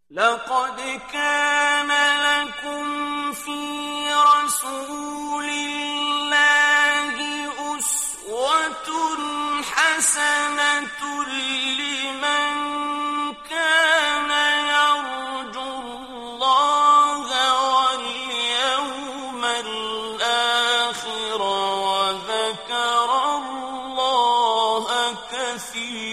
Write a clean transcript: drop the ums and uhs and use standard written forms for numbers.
لقد كان لكم في رسول الله أسوة حسنة لمن كان يرجو الله واليوم الآخر وذكر الله كثيرا.